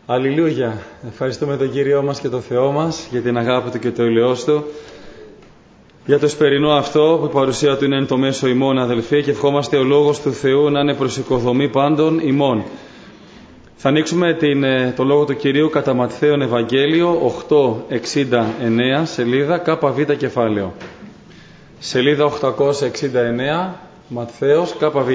Αλληλούια. Ευχαριστούμε τον Κύριό μας και τον Θεό μας για την αγάπη Του και το ελαιός Του, για το σπερινό αυτό που η παρουσία Του είναι το μέσο ημών, αδελφοί, και ευχόμαστε ο Λόγος του Θεού να είναι προς οικοδομή πάντων ημών. Θα ανοίξουμε το Λόγο του Κυρίου κατά Ματθαίον Ευαγγέλιο 869, σελίδα ΚΒ κεφάλαιο. Σελίδα 869, Ματθαίος ΚΒ.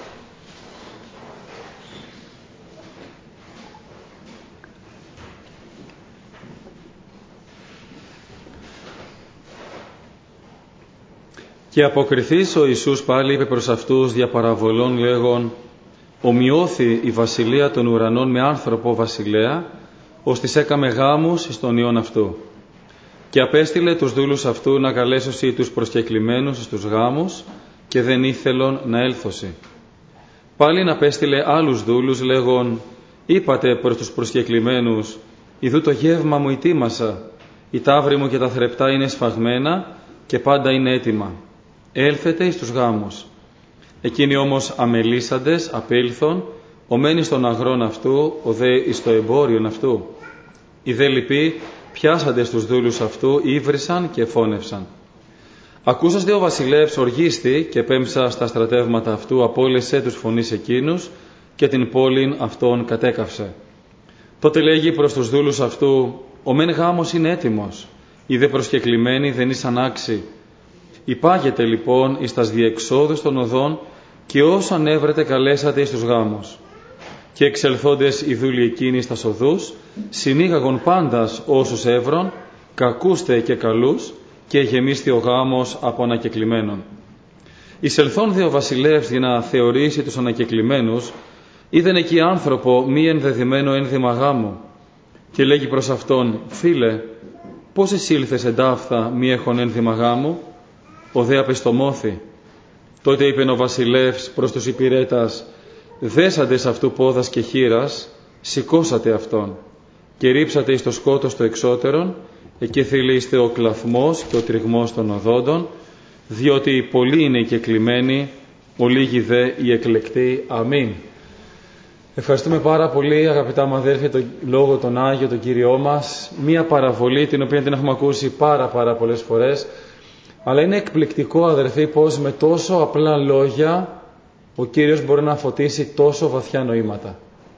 Και αποκριθείς ο Ιησούς πάλι είπε προς αυτούς δια παραβολών λέγον, ομοιώθη η βασιλεία των ουρανών με άνθρωπο βασιλέα, ώστις έκαμε γάμους εις τον ιόν αυτού. Και απέστειλε τους δούλους αυτού να καλέσωσι τους προσκεκλημένους στους γάμους, και δεν ήθελον να έλθωσι. Πάλιν απέστειλε άλλους δούλους λέγον, είπατε προς τους προσκεκλημένους, ιδού το γεύμα μου ετοίμασα, η ταύρη μου και τα θρεπτά είναι σφαγμένα και πάντα είναι έτοιμα. Έλθετε εις τους γάμους. Εκείνοι όμως αμελήσαντες απέλθον, ομένοι στον αγρόν αυτού, ο δε εις το εμπόριον αυτού. Οι δε λοιποί πιάσαντε στους δούλους αυτού, ύβρισαν και φώνευσαν. Ακούσας δε ο βασιλεύς οργίστη και πέμψα στα στρατεύματα αυτού, απόλυσε τους φωνείς εκείνους και την πόλην αυτών κατέκαυσε. Τότε λέγει προς τους δούλους αυτού, ο μεν γάμος είναι έτοιμος, οι δε προσκεκλημένοι δεν ήσαν άξιοι. Υπάγετε λοιπόν εις τας διεξόδους των οδών και όσο ανέβρετε καλέσατε εις τους γάμους. Και εξελθόντες οι δούλοι εκείνοι στας οδούς, συνήγαγον πάντας όσους έβρον, κακούστε και καλούς, και γεμίστη ο γάμος από ανακεκλημένων. Εισελθόν δε ο βασιλεύς για να θεωρήσει τους ανακεκλημένους, είδεν εκεί άνθρωπο μη ενδεδειμένο ένδυμα γάμου, και λέγει προς αυτόν, φίλε, πώς εισήλθες εντάφθα μη έχων ένδυμα γάμου? Ο δε απεστομώθη. Τότε είπεν ο βασιλεύς προς τους υπηρέτας, δέσαντες αυτού πόδας και χείρας, σηκώσατε αυτόν και ρίψατε εις το σκότος το εξώτερον, εκεί θυλίστε ο κλαθμός και ο τριγμός των οδόντων, διότι πολλοί είναι οι κεκλημένοι, ο λίγοι δε οι εκλεκτοί. Αμήν. Ευχαριστούμε πάρα πολύ, αγαπητά μου αδέρφια, τον Λόγο τον Άγιο, τον Κύριό μας. Μία παραβολή την οποία την έχουμε ακούσει πάρα πολλές φορές, αλλά είναι εκπληκτικό, αδερφοί, πως με τόσο απλά λόγια ο Κύριος μπορεί να φωτίσει τόσο βαθιά νοήματα.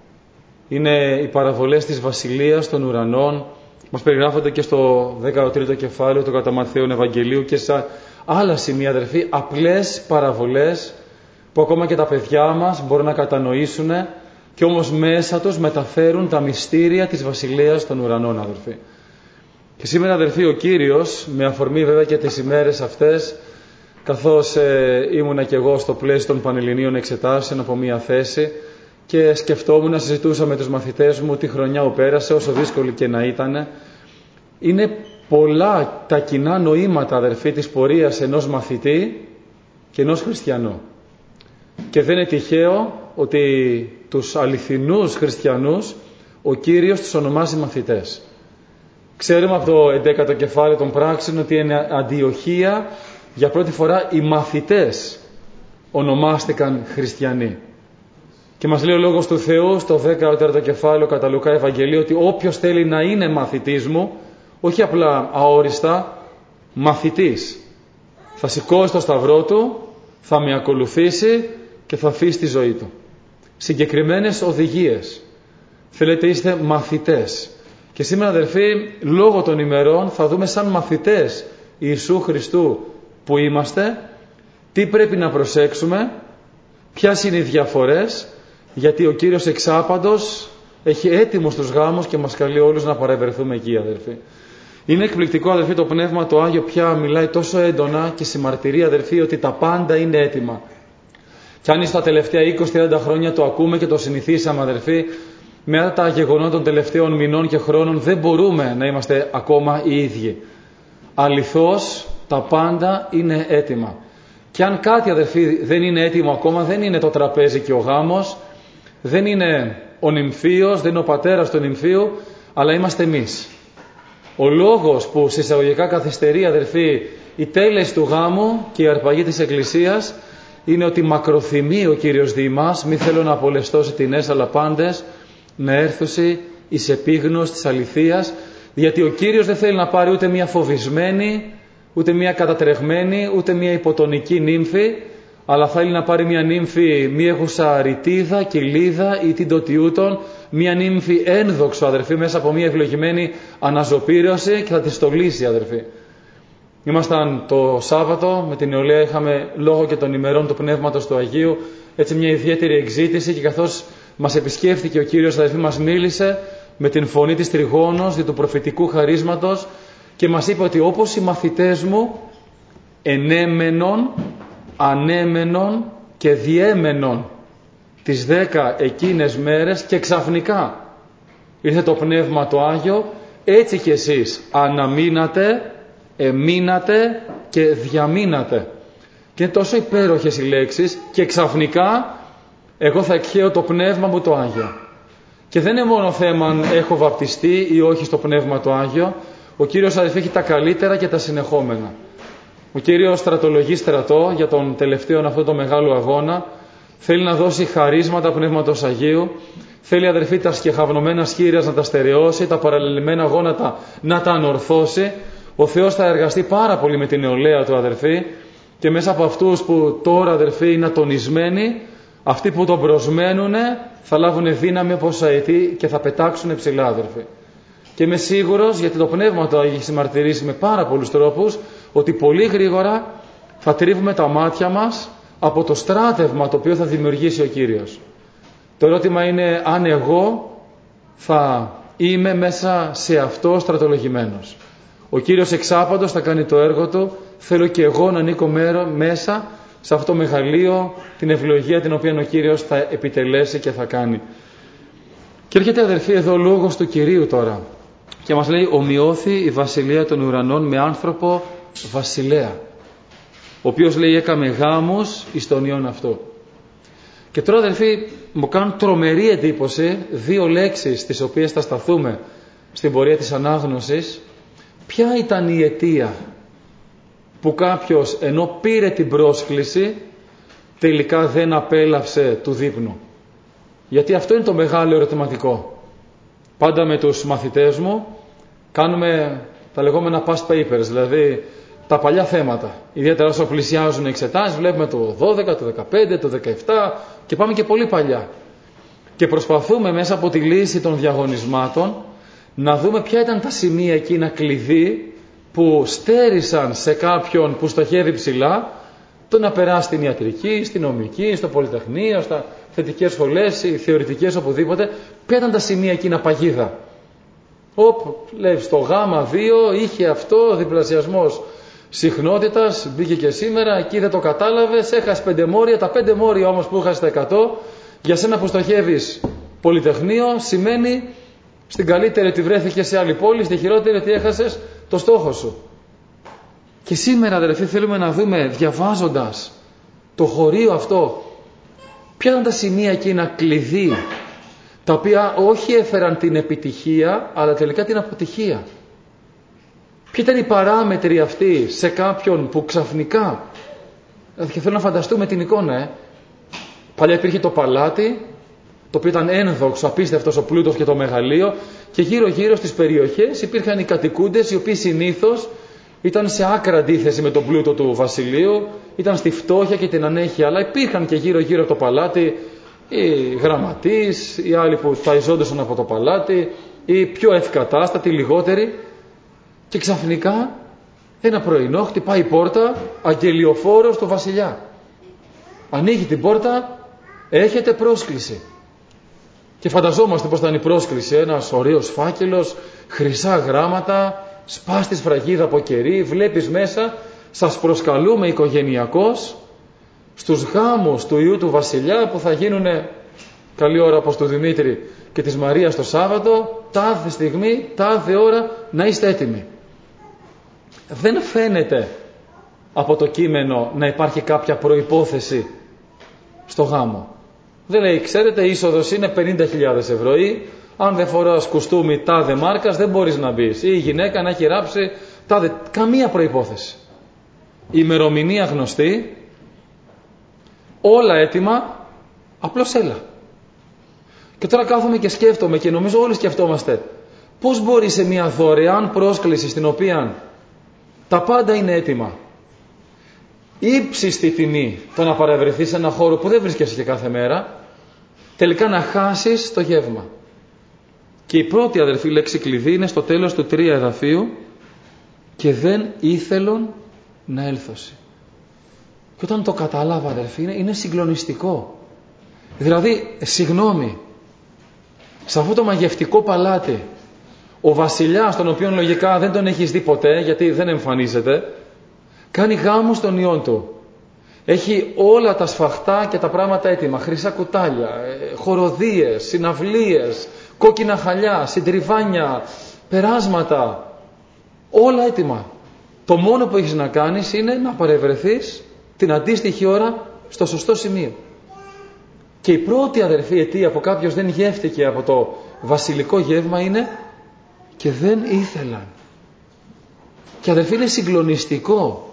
Είναι οι παραβολές της Βασιλείας των Ουρανών, μας περιγράφονται και στο 13ο κεφάλαιο του κατά Ματθαίον Ευαγγελίου και σε άλλα σημεία, αδερφοί, απλές παραβολές που ακόμα και τα παιδιά μας μπορούν να κατανοήσουν και όμως μέσα τους μεταφέρουν τα μυστήρια της Βασιλείας των Ουρανών, αδερφοί. Και σήμερα, αδερφοί, ο Κύριος, με αφορμή βέβαια και τις ημέρες αυτές, καθώς ήμουνα και εγώ στο πλαίσιο των Πανελληνίων Εξετάσεων από μία θέση και σκεφτόμουν, συζητούσα με τους μαθητές μου τι χρονιά που πέρασε, όσο δύσκολη και να ήταν, είναι πολλά τα κοινά νοήματα, αδερφοί, της πορείας ενός μαθητή και ενός χριστιανού. Και δεν είναι τυχαίο ότι τους αληθινούς χριστιανούς ο Κύριος τους ονομάζει μαθητές. Ξέρουμε από το 11ο κεφάλαιο των πράξεων ότι είναι Αντιοχία για πρώτη φορά οι μαθητές ονομάστηκαν χριστιανοί. Και μας λέει ο Λόγος του Θεού στο 14ο κεφάλαιο κατά Λουκά Ευαγγελίου ότι όποιος θέλει να είναι μαθητής μου, όχι απλά αόριστα, μαθητής, θα σηκώσει το σταυρό του, θα με ακολουθήσει και θα αφήσει τη ζωή του. Συγκεκριμένες οδηγίες. Θέλετε, είστε μαθητές. Και σήμερα, αδερφοί, λόγω των ημερών θα δούμε σαν μαθητές Ιησού Χριστού που είμαστε, τι πρέπει να προσέξουμε, ποιες είναι οι διαφορές, γιατί ο Κύριος εξάπαντος έχει έτοιμους τους γάμους και μας καλεί όλους να παρευρεθούμε εκεί, αδερφοί. Είναι εκπληκτικό, αδερφοί, το Πνεύμα το Άγιο πια μιλάει τόσο έντονα και συμμαρτυρεί, αδερφοί, ότι τα πάντα είναι έτοιμα. Και αν στα τελευταία 20-30 χρόνια το ακούμε και το συνηθίσαμε, αδερφοί, μετά τα γεγονότα των τελευταίων μηνών και χρόνων δεν μπορούμε να είμαστε ακόμα οι ίδιοι. Αληθώς τα πάντα είναι έτοιμα. Και αν κάτι, αδερφοί, δεν είναι έτοιμο ακόμα, δεν είναι το τραπέζι και ο γάμος, δεν είναι ο νυμφίος, δεν είναι ο πατέρας του νυμφίου, αλλά είμαστε εμείς. Ο λόγος που συσσαγωγικά καθυστερεί, αδερφοί, η τέλεση του γάμου και η αρπαγή της Εκκλησίας είναι ότι μακροθυμεί ο Κύριος δι' ημάς, μη θέλω να απολεστώσει την έσαλα πάντες, να έρθουσι εις επίγνωση της αληθείας, γιατί ο Κύριος δεν θέλει να πάρει ούτε μια φοβισμένη, ούτε μια κατατρεγμένη, ούτε μια υποτονική νύμφη, αλλά θέλει να πάρει μια νύμφη μη έχουσα ρητίδα, κοιλίδα ή την τοτιούτων, μια νύμφη ένδοξο, αδερφοί, μέσα από μια ευλογημένη αναζωπήρωση, και θα τη στολίσει, αδερφοί. Ήμασταν το Σάββατο με την νεολαία, είχαμε λόγω και των ημερών του Πνεύματος του Αγίου έτσι μια ιδιαίτερη εξήτηση, και καθώς μας επισκέφθηκε ο Κύριος, αδερφοί, μας μίλησε με την φωνή της τριγώνος δι' του προφητικού χαρίσματος και μας είπε ότι όπως οι μαθητές μου ενέμενον, ανέμενον και διέμενον τις 10 εκείνες μέρες και ξαφνικά ήρθε το Πνεύμα το Άγιο, έτσι κι εσείς αναμείνατε, εμείνατε και διαμείνατε. Και είναι τόσο υπέροχες οι λέξεις, και ξαφνικά εγώ θα εκχέω το Πνεύμα μου το Άγιο. Και δεν είναι μόνο θέμα αν έχω βαπτιστεί ή όχι στο Πνεύμα το Άγιο. Ο Κύριος, αδελφοί, έχει τα καλύτερα και τα συνεχόμενα. Ο Κύριος στρατολογεί στρατό για τον τελευταίο αυτό το μεγάλο αγώνα. Θέλει να δώσει χαρίσματα Πνεύματος Αγίου. Θέλει, αδερφοί, τα σκεχαυνωμένα σχήρια να τα στερεώσει, τα παραλληλημένα γόνατα να τα ανορθώσει. Ο Θεός θα εργαστεί πάρα πολύ με την νεολαία του, αδερφοί, και μέσα από αυτούς που τώρα, αδερφοί, είναι ατονισμένοι, αυτοί που τον προσμένουν θα λάβουν δύναμη όπως αετή και θα πετάξουν ψηλά, αδερφοί. Και είμαι σίγουρος, γιατί το Πνεύμα το έχει συμμαρτυρήσει με πάρα πολλούς τρόπους, ότι πολύ γρήγορα θα τρίβουμε τα μάτια μας από το στράτευμα το οποίο θα δημιουργήσει ο Κύριος. Το ερώτημα είναι αν εγώ θα είμαι μέσα σε αυτό στρατολογημένος. Ο Κύριος εξάπαντος θα κάνει το έργο του. Θέλω και εγώ να ανήκω μέσα σε αυτό το μεγαλείο, την ευλογία την οποία ο Κύριος θα επιτελέσει και θα κάνει. Και έρχεται, αδερφοί, εδώ ο λόγος του Κυρίου τώρα και μας λέει: ομοιώθη η βασιλεία των ουρανών με άνθρωπο βασιλέα, ο οποίος, λέει, έκαμε γάμους εις τον ιόν αυτό. Και τώρα, αδερφοί, μου κάνουν τρομερή εντύπωση δύο λέξεις στις οποίες θα σταθούμε στην πορεία της ανάγνωσης. Ποια ήταν η αιτία που κάποιος, ενώ πήρε την πρόσκληση, τελικά δεν απέλαυσε του δείπνου? Γιατί αυτό είναι το μεγάλο ερωτηματικό. Πάντα με τους μαθητές μου κάνουμε τα λεγόμενα past papers, δηλαδή τα παλιά θέματα. Ιδιαίτερα όσο πλησιάζουν οι εξετάσεις, βλέπουμε το 12, το 15, το 17 και πάμε και πολύ παλιά. Και προσπαθούμε μέσα από τη λύση των διαγωνισμάτων να δούμε ποια ήταν τα σημεία εκείνα κλειδί που στέρισαν σε κάποιον που στοχεύει ψηλά το να περάσει στην ιατρική, στην νομική, στο πολυτεχνείο, στα θετικές σχολές, οι θεωρητικές, οπουδήποτε. Ποια ήταν τα σημεία εκείνα παγίδα? Λέει, στο γάμα 2 είχε αυτό, διπλασιασμός συχνότητας, μπήκε και σήμερα, εκεί δεν το κατάλαβες, έχασε 5 μόρια, τα 5 μόρια όμως που έχασε τα 100, για σένα που στοχεύεις πολυτεχνείο, σημαίνει στην καλύτερη ότι βρέθηκε σε άλλη πόλη, στη χειρότερη ότι έχασες το στόχο σου. Και σήμερα, αδελφοί, θέλουμε να δούμε, διαβάζοντας το χωρίο αυτό, ποια ήταν τα σημεία εκείνα κλειδί, τα οποία όχι έφεραν την επιτυχία, αλλά τελικά την αποτυχία. Ποιοι ήταν οι παράμετροι αυτοί σε κάποιον που ξαφνικά, και θέλω να φανταστούμε την εικόνα, παλιά υπήρχε το παλάτι, το οποίο ήταν ένδοξο, απίστευτος ο πλούτος και το μεγαλείο, και γύρω-γύρω στις περιοχές υπήρχαν οι κατοικούντες, οι οποίοι συνήθως ήταν σε άκρα αντίθεση με τον πλούτο του βασιλείου, ήταν στη φτώχεια και την ανέχεια, αλλά υπήρχαν και γύρω-γύρω το παλάτι οι γραμματείς, οι άλλοι που ταϊζόντουσαν από το παλάτι, οι πιο ευκατάστατοι, λιγότεροι. Και ξαφνικά ένα πρωινό χτυπάει η πόρτα αγγελιοφόρος του βασιλιά. Ανοίγει την πόρτα, έχετε πρόσκληση. Και φανταζόμαστε πως ήταν η πρόσκληση: ένας ωραίος φάκελος, χρυσά γράμματα, σπάστη σφραγίδα από κερί, βλέπεις μέσα, σας προσκαλούμε οικογενειακώς στους γάμους του Υιού του Βασιλιά που θα γίνουν καλή ώρα όπως του Δημήτρη και της Μαρίας το Σάββατο, τάδε στιγμή, τάδε ώρα, να είστε έτοιμοι. Δεν φαίνεται από το κείμενο να υπάρχει κάποια προϋπόθεση στο γάμο. Δεν λέει, ξέρετε, η είσοδος είναι 50.000 ευρώ, ή αν δεν φοράς κουστούμι τάδε μάρκας δεν μπορείς να μπεις, ή η γυναίκα να έχει ράψει τάδε. Καμία προϋπόθεση. Η ημερομηνία γνωστή, όλα έτοιμα, απλώς έλα. Και τώρα κάθομαι και σκέφτομαι, και νομίζω όλοι σκεφτόμαστε, πώς μπορεί σε μια δωρεάν πρόσκληση στην οποία τα πάντα είναι έτοιμα, ύψιστη τιμή, το να παρευρεθείς σε ένα χώρο που δεν βρίσκεσαι και κάθε μέρα, τελικά να χάσεις το γεύμα. Και η πρώτη, αδερφή, λέξη κλειδί είναι στο τέλος του 3 εδαφίου, και δεν ήθελον να έλθωση. Και όταν το κατάλαβα, αδερφή, είναι συγκλονιστικό. Δηλαδή, συγγνώμη, σε αυτό το μαγευτικό παλάτι, ο βασιλιάς, τον οποίον λογικά δεν τον έχεις δει ποτέ, γιατί δεν εμφανίζεται, κάνει γάμο στον ιόν του. Έχει όλα τα σφαχτά και τα πράγματα έτοιμα, χρυσά κουτάλια, χοροδίες, συναυλίες, κόκκινα χαλιά, συντριβάνια, περάσματα, όλα έτοιμα. Το μόνο που έχεις να κάνεις είναι να παρευρεθείς την αντίστοιχη ώρα στο σωστό σημείο. Και η πρώτη, αδερφή, αιτία που κάποιος δεν γεύτηκε από το βασιλικό γεύμα είναι και δεν ήθελαν. Και, αδερφή, είναι συγκλονιστικό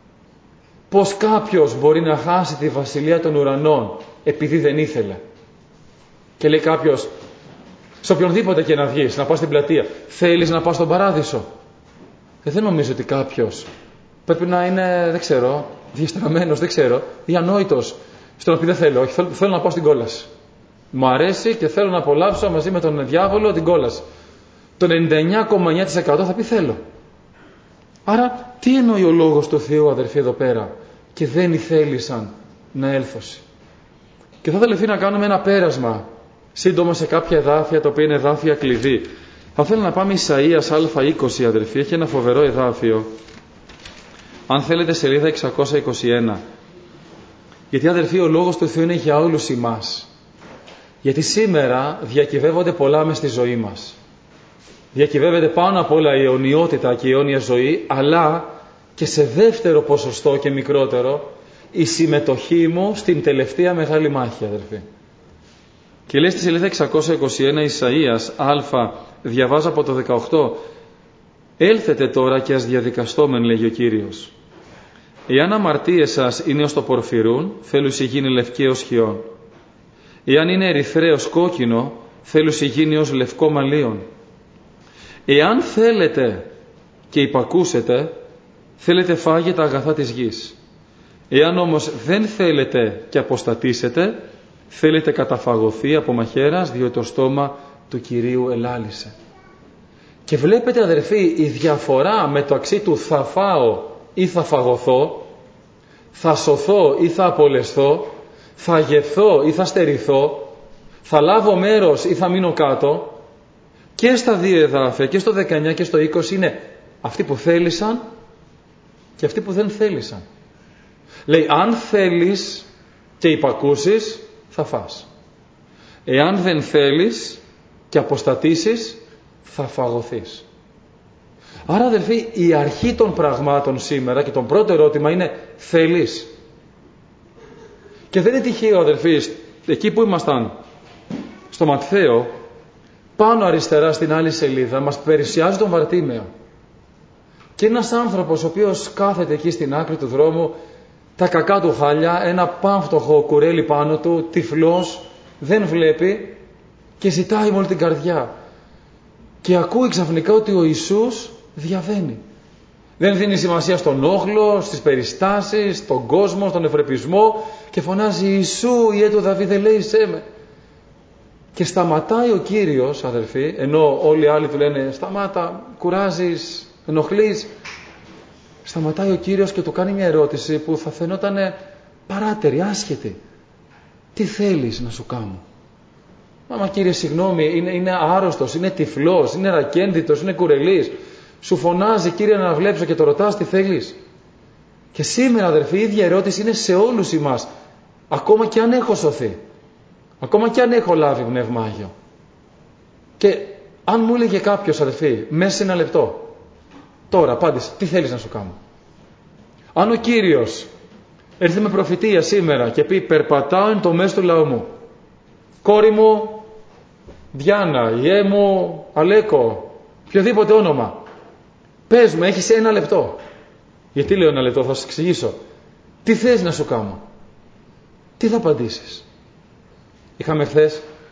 πως κάποιος μπορεί να χάσει τη βασιλεία των ουρανών επειδή δεν ήθελε. Και λέει κάποιος, σε οποιονδήποτε και να βγεις, να πας στην πλατεία, θέλεις να πας στον παράδεισο? Δεν νομίζω ότι κάποιος, πρέπει να είναι, δεν ξέρω, διεστραμμένος, δεν ξέρω, διανόητος, στον οποίο δεν θέλω, όχι, θέλω να πάω στην κόλαση. Μου αρέσει και θέλω να απολαύσω μαζί με τον διάβολο την κόλαση. Το 99,9% θα πει θέλω. Άρα τι εννοεί ο λόγος του Θεού, αδερφοί, εδώ πέρα? Και δεν ήθελησαν να έλθωση. Και θα ήθελα να κάνουμε ένα πέρασμα σύντομα σε κάποια εδάφια, τα οποία είναι εδάφια κλειδί. Θα ήθελα να πάμε Ισαΐας Α20, αδερφοί, έχει ένα φοβερό εδάφιο. Αν θέλετε, σελίδα 621. Γιατί, αδερφοί, ο λόγος του Θεού είναι για όλους εμάς. Γιατί σήμερα διακυβεύονται πολλά μες στη ζωή μας. Διακυβεύεται πάνω απ' όλα η αιωνιότητα και η αιώνια ζωή, αλλά και σε δεύτερο ποσοστό και μικρότερο η συμμετοχή μου στην τελευταία μεγάλη μάχη, αδερφοί. Και λέει στη σελίδα 621 Ισαΐας Α, διαβάζω από το 18, «Έλθετε τώρα και ας διαδικαστόμεν», λέγει ο Κύριος. «Εάν αμαρτίες σας είναι ως το πορφυρούν, θέλουσι γίνει λευκή ως χιόν. Εάν είναι ερυθρέως κόκκινο, θέλουσι γίνει ως λευκό μαλλίον. Εάν θέλετε και υπακούσετε, θέλετε φάγε τα αγαθά της γης. Εάν όμως δεν θέλετε και αποστατήσετε, θέλετε καταφαγωθεί από μαχαίρας, διότι το στόμα του Κυρίου ελάλησε». Και βλέπετε, αδερφοί, η διαφορά μεταξύ του θα φάω ή θα φαγωθώ, θα σωθώ ή θα απολεσθώ, θα αγευθώ ή θα στερηθώ, θα λάβω μέρος ή θα μείνω κάτω, και στα δύο εδάφια, και στο 19 και στο 20, είναι αυτοί που θέλησαν και αυτοί που δεν θέλησαν. Λέει, αν θέλεις και υπακούσεις, θα φας. Εάν δεν θέλεις και αποστατήσεις, θα φαγωθείς. Άρα, αδελφοί, η αρχή των πραγμάτων σήμερα και το πρώτο ερώτημα είναι, θέλεις? Και δεν είναι τυχαίο, αδελφοί, εκεί που ήμασταν στο Ματθαίο, πάνω αριστερά στην άλλη σελίδα μας παρουσιάζει τον Βαρτίμεο. Και ένας άνθρωπος ο οποίος κάθεται εκεί στην άκρη του δρόμου, τα κακά του χάλια, ένα πάμφτωχο κουρέλι πάνω του, τυφλός, δεν βλέπει και ζητάει με όλη την καρδιά. Και ακούει ξαφνικά ότι ο Ιησούς διαβαίνει. Δεν δίνει σημασία στον όχλο, στις περιστάσεις, στον κόσμο, στον ευρεπισμό, και φωνάζει, «Ιησού, Ιε του Δαβίδ, ελέησέ με». Και σταματάει ο Κύριος, αδελφοί, ενώ όλοι οι άλλοι του λένε, «Σταμάτα, κουράζεις, ενοχλείς». Σταματάει ο Κύριος και του κάνει μια ερώτηση που θα φαινόταν παράτερη, άσχετη. «Τι θέλεις να σου κάνω?» «Μα Κύριε, συγγνώμη, είναι άρρωστος, είναι τυφλός, είναι ρακένδυτος, είναι κουρελής. Σου φωνάζει, Κύριε, να βλέψω», και το ρωτάς τι θέλεις. Και σήμερα, αδερφοί, η ίδια ερώτηση είναι σε όλους εμάς. Ακόμα και αν έχω σωθεί. Ακόμα και αν έχω λάβει Πνεύμα Άγιο. Και αν μου έλεγε κάποιος, αδερφοί, μέσα σε ένα λεπτό, τώρα απάντησε, τι θέλεις να σου κάνω? Αν ο Κύριος έρθει με προφητεία σήμερα και πει, περπατάω εν το μέσο του λαού μου, κόρη μου Διάννα, ιέ μου Αλέκο, οποιοδήποτε όνομα, πες μου, έχεις ένα λεπτό. Γιατί λέω ένα λεπτό? Θα σας εξηγήσω. Τι θες να σου κάνω? Τι θα απαντήσεις? Είχαμε χθες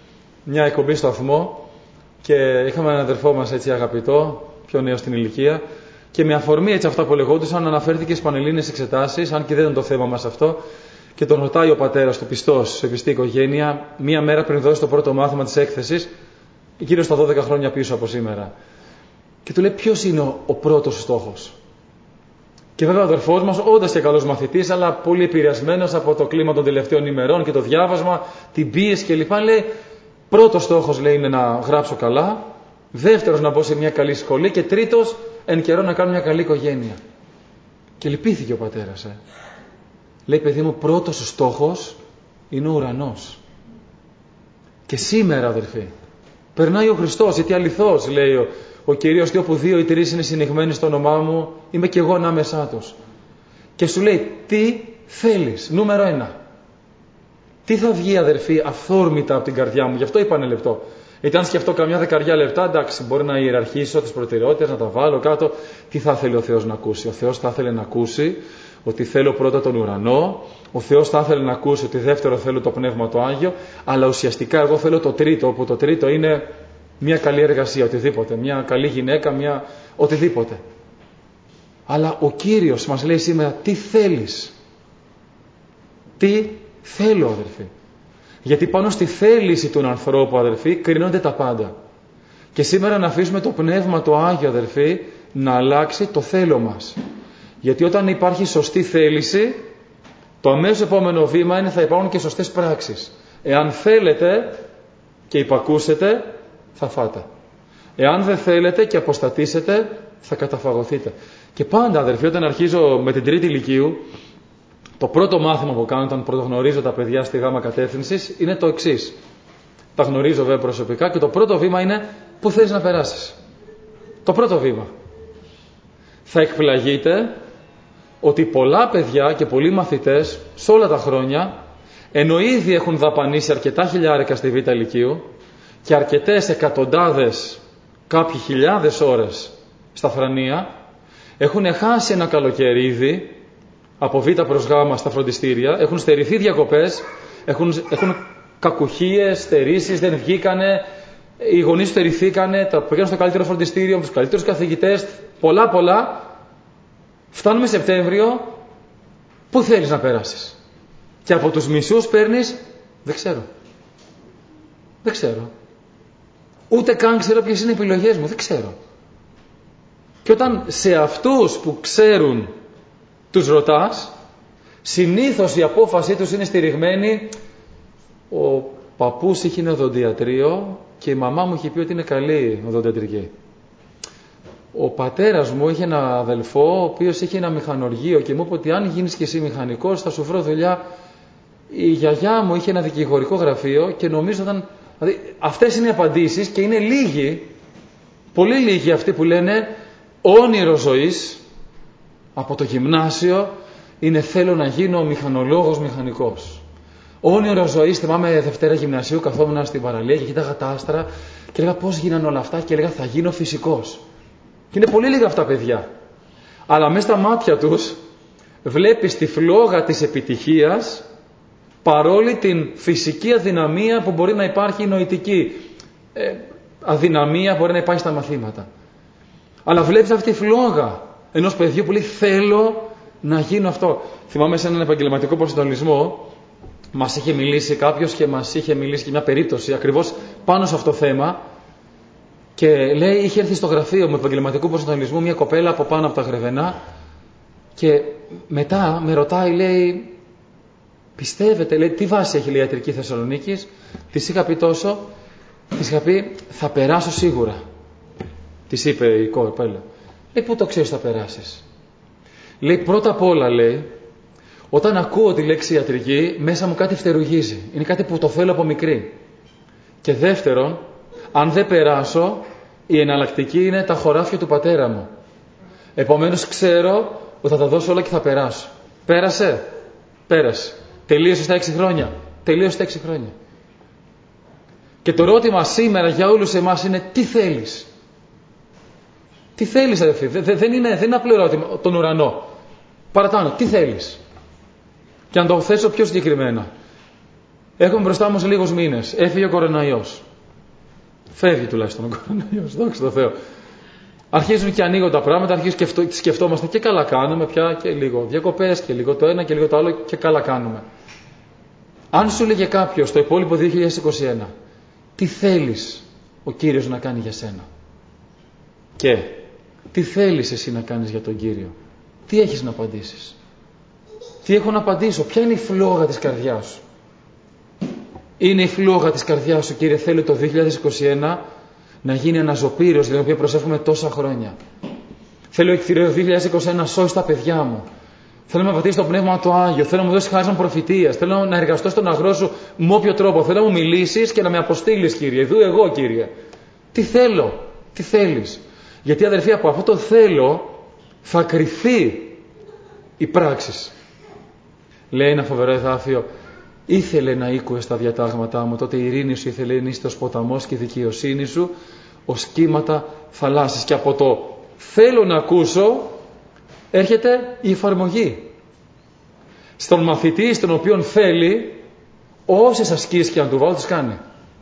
μια εκπομπή στο σταθμό και είχαμε έναν αδερφό μας έτσι αγαπητό, πιο νέο στην ηλικία, και με αφορμή έτσι αυτά που λεγόντουσαν αναφέρθηκε στις πανελλήνιες εξετάσεις, αν και δεν ήταν το θέμα μας αυτό, και τον ρωτάει ο πατέρας του πιστός σε πιστή οικογένεια, μία μέρα πριν δώσει το πρώτο μάθημα της έκθεσης, γύρω στα 12 χρόνια πίσω από σήμερα. Και του λέει ποιος είναι ο πρώτος στόχος. Και βέβαια ο αδερφός μας, όντας και καλός μαθητής, αλλά πολύ επηρεασμένος από το κλίμα των τελευταίων ημερών και το διάβασμα, την πίεση κλπ. Λέει, πρώτος στόχος λέει είναι να γράψω καλά, δεύτερος να μπω σε μια καλή σχολή και τρίτος εν καιρό να κάνω μια καλή οικογένεια. Και λυπήθηκε ο πατέρας. Λέει, παιδί μου, πρώτος ο στόχος είναι ο ουρανός. Και σήμερα, αδερφοί, περνάει ο Χριστός, γιατί αληθώς, λέει ο Κυρίος, τι όπου 2 ή 3 είναι συνηγμένοι στο όνομά μου, είμαι και εγώ ανάμεσά τους. Και σου λέει, τι θέλεις, νούμερο 1. Τι θα βγει, αδερφοί, αυθόρμητα από την καρδιά μου, γι' αυτό είπανε λεπτό. Γιατί αν σκεφτώ καμιά 10 λεπτά, εντάξει, μπορεί να ιεραρχήσω τις προτεραιότητες, να τα βάλω κάτω. Τι θα θέλει ο Θεός να ακούσει? Ο Θεός θα ήθελε να ακούσει ότι θέλω πρώτα τον ουρανό, ο Θεός θα ήθελε να ακούσει ότι δεύτερο θέλω το Πνεύμα το Άγιο, αλλά ουσιαστικά εγώ θέλω το τρίτο, όπου το τρίτο είναι μια καλή εργασία, οτιδήποτε, μια καλή γυναίκα, μια οτιδήποτε. Αλλά ο Κύριος μας λέει σήμερα, τι θέλεις? Τι θέλω, αδερφοί? Γιατί πάνω στη θέληση του ανθρώπου, αδερφοί, κρίνονται τα πάντα. Και σήμερα να αφήσουμε το Πνεύμα το Άγιο, αδερφοί, να αλλάξει το θέλω μας. Γιατί όταν υπάρχει σωστή θέληση, το αμέσως επόμενο βήμα είναι θα υπάρχουν και σωστές πράξεις. Εάν θέλετε και υπακούσετε, θα φάτε. Εάν δεν θέλετε και αποστατήσετε, θα καταφαγωθείτε. Και πάντα, αδερφοί, όταν αρχίζω με την τρίτη ηλικίου, το πρώτο μάθημα που κάνω όταν πρωτογνωρίζω τα παιδιά στη γάμα κατεύθυνσης είναι το εξής. Τα γνωρίζω βέβαια προσωπικά και το πρώτο βήμα είναι πού θέλεις να περάσεις. Το πρώτο βήμα. Θα εκπλαγείτε ότι πολλά παιδιά και πολλοί μαθητές σε όλα τα χρόνια, ενώ ήδη έχουν δαπανίσει αρκετά χιλιάρικα στη Β' Λυκείου και αρκετές εκατοντάδες, κάποιοι χιλιάδες ώρες στα θρανία, έχουν χάσει ένα καλοκαίρι ήδη από Β' προς Γ στα φροντιστήρια, έχουν στερηθεί διακοπές, έχουν κακουχίες, στερήσεις, δεν βγήκανε, οι γονείς στερηθήκανε, τα πήγαν στο καλύτερο φροντιστήριο, με τους καλύτερους καθηγητές, πολλά. Φτάνουμε Σεπτέμβριο, πού θέλεις να περάσεις? Και από τους μισούς παίρνεις, δεν ξέρω. Ούτε καν ξέρω ποιες είναι οι επιλογές μου, δεν ξέρω. Και όταν σε αυτούς που ξέρουν τους ρωτάς, συνήθως η απόφασή τους είναι στηριγμένη. Ο παππούς είχε ένα οδοντιατρίο και η μαμά μου είχε πει ότι είναι καλή οδοντιατρική. Ο πατέρας μου είχε ένα αδελφό ο οποίος είχε ένα μηχανοργείο και μου είπε ότι αν γίνεις και εσύ μηχανικός θα σου βρω δουλειά. Η γιαγιά μου είχε ένα δικηγορικό γραφείο και νομίζω ήταν... Δηλαδή, αυτές είναι οι απαντήσεις και είναι λίγοι, πολύ λίγοι αυτοί που λένε όνειρο ζωής από το γυμνάσιο είναι θέλω να γίνω μηχανολόγος μηχανικός. Όνειρο ζωής, θυμάμαι Δευτέρα γυμνασίου, καθόμουν στην παραλία και κοίταγα τα άστρα και έλεγα πώς γίνανε όλα αυτά και έλεγα θα γίνω φυσικός. Και είναι πολύ λίγα αυτά παιδιά. Αλλά μέσα στα μάτια τους βλέπεις τη φλόγα της επιτυχίας παρόλη την φυσική αδυναμία που μπορεί να υπάρχει, η νοητική αδυναμία μπορεί να υπάρχει στα μαθήματα. Αλλά βλέπεις αυτή τη φλόγα ενός παιδιού που λέει θέλω να γίνω αυτό. Θυμάμαι σε έναν επαγγελματικό προσανατολισμό μας είχε μιλήσει κάποιος και μας είχε μιλήσει και μια περίπτωση ακριβώς πάνω σε αυτό το θέμα και λέει είχε έρθει στο γραφείο μου επαγγελματικού προσανατολισμού μια κοπέλα από πάνω από τα Γρεβενά και μετά με ρωτάει, λέει, πιστεύετε, λέει, τι βάση έχει η ιατρική Θεσσαλονίκης? Της είχα πει τόσο, της είχα πει θα περάσω σίγουρα. Της είπε η κοπέλα. Λέει, πού το ξέρεις θα περάσεις? Λέει, πρώτα απ' όλα, λέει, όταν ακούω τη λέξη ιατρική, μέσα μου κάτι φτερουγίζει. Είναι κάτι που το θέλω από μικρή. Και δεύτερον, αν δεν περάσω, η εναλλακτική είναι τα χωράφια του πατέρα μου. Επομένως ξέρω ότι θα τα δώσω όλα και θα περάσω. Πέρασε. Τελείωσε στα 6 χρόνια. Τελείωσε στα 6 χρόνια. Και το ερώτημα σήμερα για όλους εμάς είναι τι θέλεις? Τι θέλεις, αδελφοί? Δεν είναι απλό ερώτημα. Τον ουρανό. Παρατάνω, τι θέλεις? Και να το θέσω πιο συγκεκριμένα. Έχουμε μπροστά μας λίγους μήνες. Έφυγε ο κορονοϊός. Φεύγει τουλάχιστον ο κορονοϊός, δόξα τω Θεώ. Αρχίζουν και ανοίγουν τα πράγματα, αρχίζουν και σκεφτόμαστε και καλά κάνουμε πια και λίγο διακοπές και λίγο το ένα και λίγο το άλλο και καλά κάνουμε. Αν σου λέγε κάποιος το υπόλοιπο 2021, τι θέλεις ο Κύριος να κάνει για σένα και τι θέλεις εσύ να κάνεις για τον Κύριο, τι έχεις να απαντήσεις? Τι έχω να απαντήσω? Ποια είναι η φλόγα της καρδιάς σου? Είναι η φλόγα της καρδιάς σου, Κύριε, θέλω το 2021 να γίνει ένα ζωπήρος για το οποίο προσεύχομαι τόσα χρόνια. Θέλω το 2021 να σώσει τα παιδιά μου. Θέλω να με πατήσει το πνεύμα το Άγιο. Θέλω να μου δώσει χάρη προφητείας. Θέλω να εργαστώ στον αγρό σου με όποιο τρόπο. Θέλω να μου μιλήσεις και να με αποστείλεις, Κύριε. Εδώ εγώ, Κύριε. Τι θέλω, τι θέλεις? Γιατί, αδερφοί, από αυτό το θέλω θα κρυφθεί η πράξη. Λέει ένα φοβερό εδάφιο: ήθελε να ήκουε στα διατάγματά μου, τότε η ειρήνη σου ήθελε να είστε ως ποταμός και η δικαιοσύνη σου ως κύματα θαλάσσης. Και από το θέλω να ακούσω έρχεται η εφαρμογή. Στον μαθητή, στον οποίον θέλει, όσες ασκήσεις και αν του βάλω τις κάνει.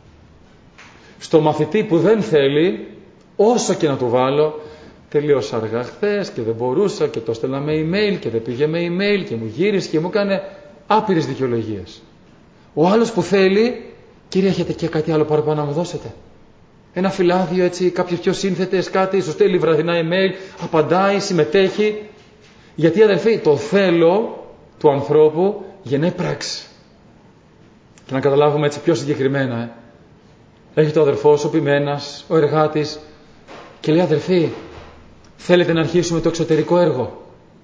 Στο μαθητή που δεν θέλει, όσο και να του βάλω, τελείωσα αργά χθες και δεν μπορούσα και το στέλνα με email και δεν πήγε με email και μου γύρισε και μου έκανε άπειρες δικαιολογίες. Ο άλλος που θέλει, Κύριε, έχετε και κάτι άλλο παραπάνω να μου δώσετε? Ένα φυλάδιο έτσι, κάποιες πιο σύνθετες, κάτι, σου στέλνει βραδινά email, απαντάει, συμμετέχει. Γιατί, αδελφοί, το θέλω του ανθρώπου γεννάει πράξη. Και να καταλάβουμε έτσι πιο συγκεκριμένα. Έχει το αδερφός, ο ποιμένας, ο εργάτης και λέει: αδελφοί, θέλετε να αρχίσουμε το εξωτερικό έργο?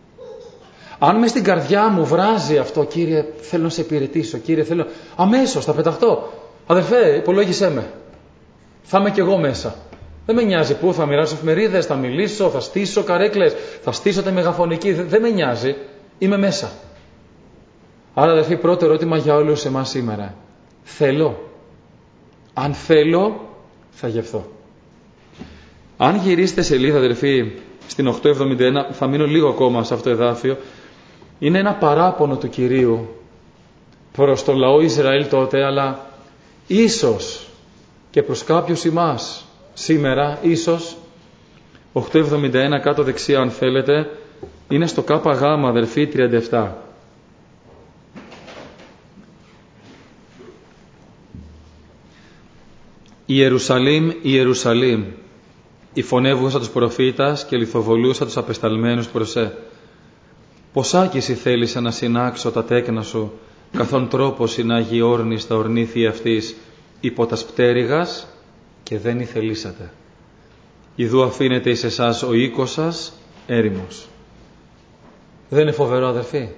Αν μες στην καρδιά μου βράζει αυτό, Κύριε, θέλω να σε υπηρετήσω, Κύριε, θέλω, αμέσως θα πεταχτώ. Αδερφέ, υπολόγισέ με. Θα είμαι κι εγώ μέσα. Δεν με νοιάζει πού θα μοιράσω εφημερίδες, θα μιλήσω, θα στήσω καρέκλες, θα στήσω τη μεγαφωνική. Δεν με νοιάζει. Είμαι μέσα. Άρα, αδερφοί, πρώτο ερώτημα για όλους εμάς σήμερα. Θέλω. Αν θέλω, θα γευθώ. Αν γυρίσετε σελίδα, αδερφοί, στην 871, θα μείνω λίγο ακόμα σε αυτό το εδάφιο. Είναι ένα παράπονο του Κυρίου προς το λαό Ισραήλ τότε, αλλά ίσως και προς κάποιους εμάς σήμερα, ίσως 871 κάτω δεξιά αν θέλετε, είναι στο ΚΓ, αδερφοί, 37. Ιερουσαλήμ, Ιερουσαλήμ, η φωνεύουσα τους προφήτας και λιθοβολούσα τους απεσταλμένους προς πως άκηση θέλησε να συνάξω τα τέκνα σου, καθόν τρόπο συνάγει όρνης τα ορνήθη αυτής υπό τας πτέρυγας και δεν ηθελήσατε. Ιδού αφήνεται εις εσάς ο οίκος σας έρημος. Δεν είναι φοβερό, αδερφοί?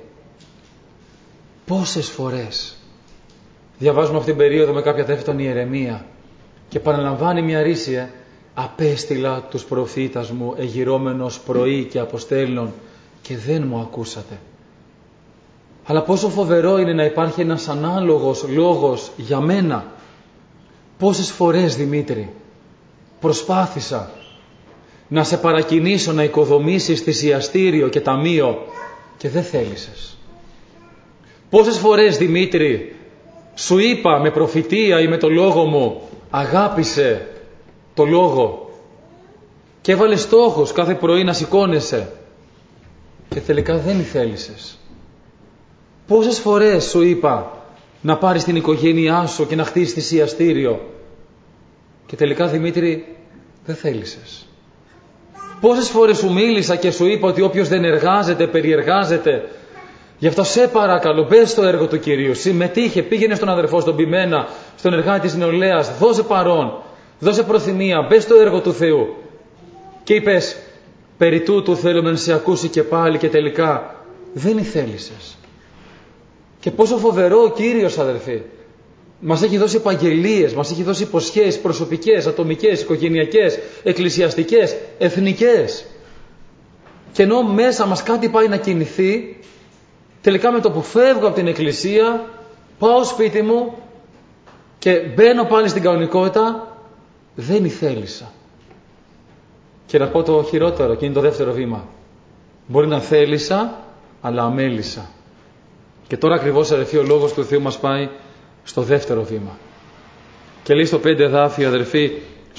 Πόσες φορές διαβάζουμε αυτήν την περίοδο με κάποια αδέρφη τον Ιερεμία και παραλαμβάνει μια ρίση, απέστειλα τους προφήτας μου εγυρώμενος πρωί και αποστέλνων και δεν μου ακούσατε. Αλλά πόσο φοβερό είναι να υπάρχει ένας ανάλογος λόγος για μένα. Πόσες φορές, Δημήτρη, προσπάθησα να σε παρακινήσω να οικοδομήσεις θυσιαστήριο και ταμείο και δεν θέλησες. Πόσες φορές, Δημήτρη, σου είπα με προφητεία ή με το λόγο μου, αγάπησε το λόγο και έβαλε στόχους κάθε πρωί να σηκώνεσαι και τελικά δεν θέλησες. Πόσες φορές σου είπα να πάρεις την οικογένειά σου και να χτίσεις θυσιαστήριο και τελικά, Δημήτρη, δεν θέλησες. Πόσες φορές σου μίλησα και σου είπα ότι όποιος δεν εργάζεται περιεργάζεται. Γι' αυτό σε παρακαλώ, μπες στο έργο του Κυρίου, συμμετείχε, πήγαινε στον αδερφό, στον ποιμένα, στον εργάτη της νεολαίας, δώσε παρόν, δώσε προθυμία, μπες στο έργο του Θεού. Και είπες, περί τούτου θέλουμε να σε ακούσει και πάλι και τελικά δεν ηθέλησες. Και πόσο φοβερό ο Κύριος, αδερφοί. Μας έχει δώσει επαγγελίες, μας έχει δώσει υποσχέσεις προσωπικές, ατομικές, οικογενειακές, εκκλησιαστικές, εθνικές. Και ενώ μέσα μας κάτι πάει να κινηθεί, τελικά με το που φεύγω από την εκκλησία, πάω σπίτι μου και μπαίνω πάλι στην κανονικότητα, δεν ηθέλησα. Και να πω το χειρότερο, και είναι το δεύτερο βήμα. Μπορεί να θέλησα, αλλά αμέλησα. Και τώρα ακριβώς, αδερφοί, ο λόγος του Θεού μας πάει στο δεύτερο βήμα. Και λέει στο 5 εδάφιο, αδερφοί,